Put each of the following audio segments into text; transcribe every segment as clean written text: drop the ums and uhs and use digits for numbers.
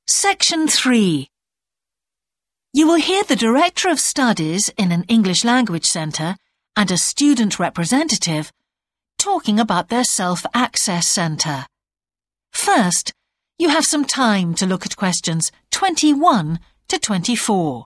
Section 3. You will hear the Director of Studies in an English Language Centre and a student representative talking about their Self-Access Centre. First, you have some time to look at questions 21 to 24.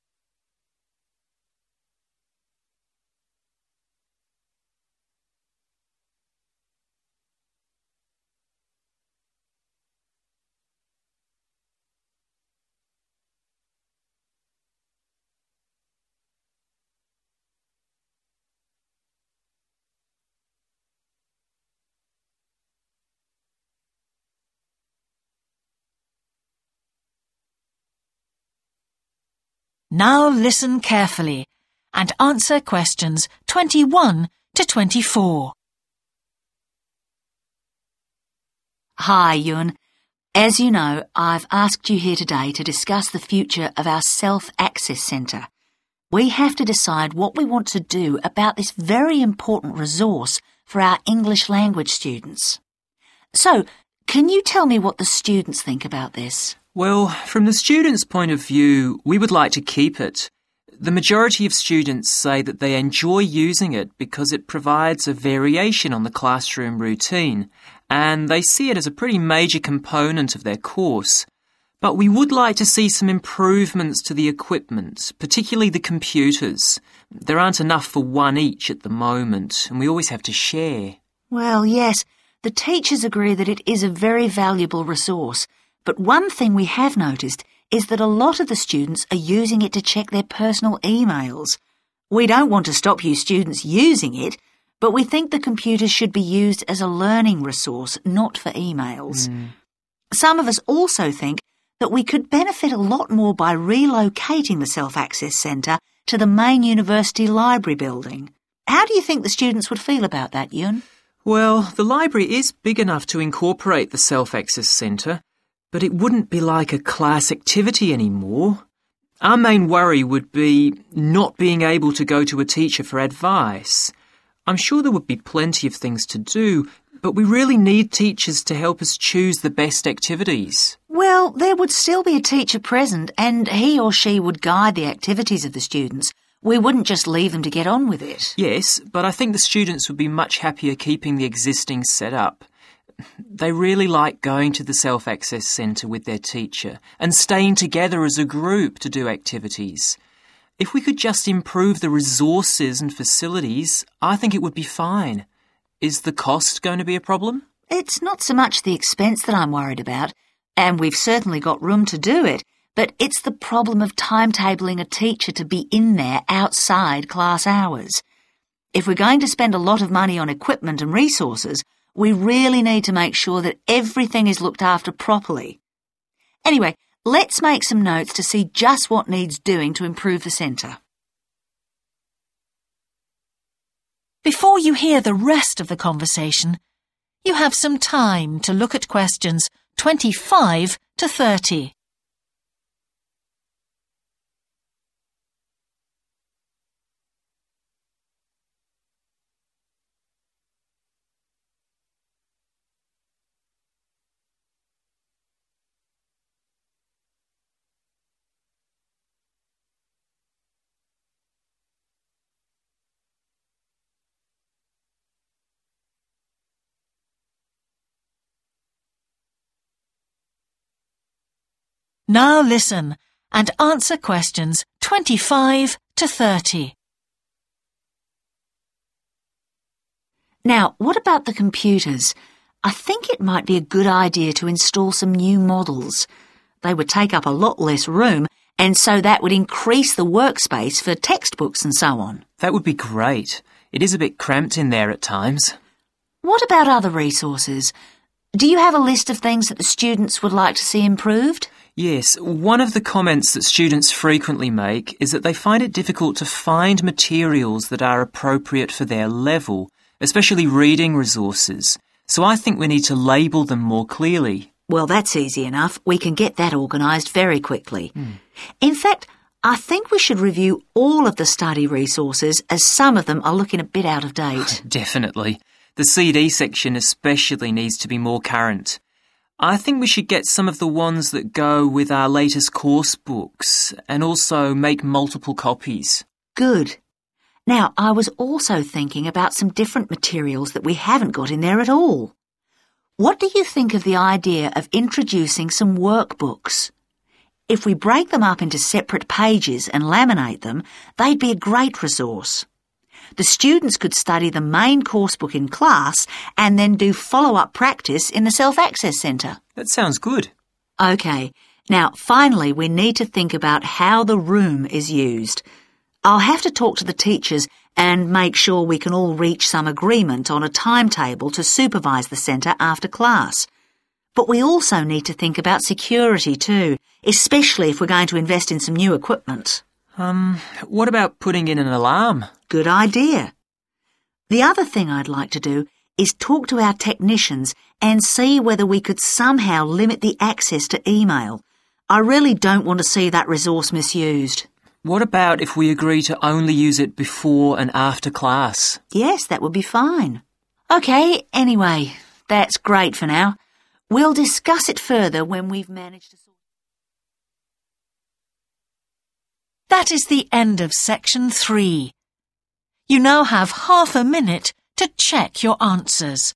Now listen carefully and answer questions 21 to 24. Hi, Yun. As you know, I've asked you here today to discuss the future of our Self-Access Centre. We have to decide what we want to do about this very important resource for our English language students. So, can you tell me what the students think about this? Well, from the students' point of view, we would like to keep it. The majority of students say that they enjoy using it because it provides a variation on the classroom routine, and they see it as a pretty major component of their course. But we would like to see some improvements to the equipment, particularly the computers. There aren't enough for one each at the moment, and we always have to share. Well, yes, the teachers agree that it is a very valuable resource. But one thing we have noticed is that a lot of the students are using it to check their personal emails. We don't want to stop you students using it, but we think the computers should be used as a learning resource, not for emails. Some of us also think that we could benefit a lot more by relocating the Self-Access Centre to the main university library building. How do you think the students would feel about that, Yun? Well, the library is big enough to incorporate the Self-Access Centre, but it wouldn't be like a class activity anymore. Our main worry would be not being able to go to a teacher for advice. I'm sure there would be plenty of things to do, but we really need teachers to help us choose the best activities. Well, there would still be a teacher present, and he or she would guide the activities of the students. We wouldn't just leave them to get on with it. Yes, but I think the students would be much happier keeping the existing setup. They really like going to the Self-Access Centre with their teacher and staying together as a group to do activities. If we could just improve the resources and facilities, I think it would be fine. Is the cost going to be a problem? It's not so much the expense that I'm worried about, and we've certainly got room to do it, but it's the problem of timetabling a teacher to be in there outside class hours. If we're going to spend a lot of money on equipment and resources, we really need to make sure that everything is looked after properly. Anyway, let's make some notes to see just what needs doing to improve the centre. Before you hear the rest of the conversation, you have some time to look at questions 25 to 30. Now listen and answer questions 25 to 30. Now, what about the computers? I think it might be a good idea to install some new models. They would take up a lot less room, and so that would increase the workspace for textbooks and so on. That would be great. It is a bit cramped in there at times. What about other resources? Do you have a list of things that the students would like to see improved? Yes, one of the comments that students frequently make is that they find it difficult to find materials that are appropriate for their level, especially reading resources. So I think we need to label them more clearly. Well, that's easy enough. We can get that organised very quickly. In fact, I think we should review all of the study resources, as some of them are looking a bit out of date. Definitely. The CD section especially needs to be more current. I think we should get some of the ones that go with our latest course books and also make multiple copies. Good. Now, I was also thinking about some different materials that we haven't got in there at all. What do you think of the idea of introducing some workbooks? If we break them up into separate pages and laminate them, they'd be a great resource. The students could study the main course book in class and then do follow-up practice in the Self-Access Centre. That sounds good. OK, now finally we need to think about how the room is used. I'll have to talk to the teachers and make sure we can all reach some agreement on a timetable to supervise the centre after class. But we also need to think about security too, especially if we're going to invest in some new equipment. What about putting in an alarm? Good idea. The other thing I'd like to do is talk to our technicians and see whether we could somehow limit the access to email. I really don't want to see that resource misused. What about if we agree to only use it before and after class? Yes, that would be fine. OK, anyway, that's great for now. We'll discuss it further when we've managed to sort. That is the end of section 3. You now have half a minute to check your answers.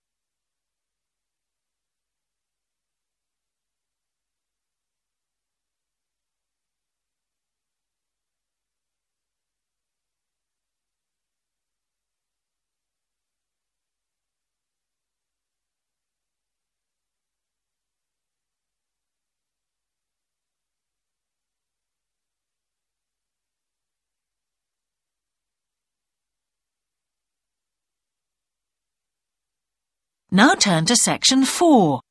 Now turn to section 4.